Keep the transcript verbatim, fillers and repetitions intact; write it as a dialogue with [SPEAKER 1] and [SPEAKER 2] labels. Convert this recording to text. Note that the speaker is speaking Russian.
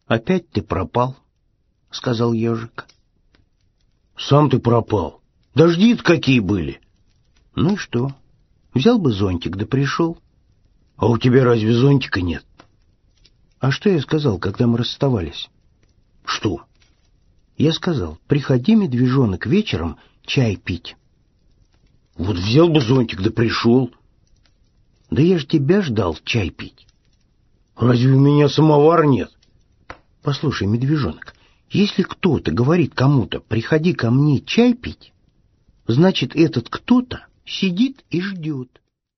[SPEAKER 1] Опять ты пропал, — сказал ежик.
[SPEAKER 2] Сам ты пропал. Дожди-то какие были.
[SPEAKER 1] Ну и что? Взял бы зонтик, да пришел.
[SPEAKER 2] А у тебя разве зонтика нет?
[SPEAKER 1] А что я сказал, когда мы расставались?
[SPEAKER 2] Что?
[SPEAKER 1] Я сказал, приходи, медвежонок, вечером чай пить.
[SPEAKER 2] Вот взял бы зонтик, да пришел.
[SPEAKER 1] Да я ж тебя ждал чай пить.
[SPEAKER 2] Разве у меня самовара нет?
[SPEAKER 1] Послушай, медвежонок, если кто-то говорит кому-то, приходи ко мне чай пить, значит, этот кто-то сидит и ждет.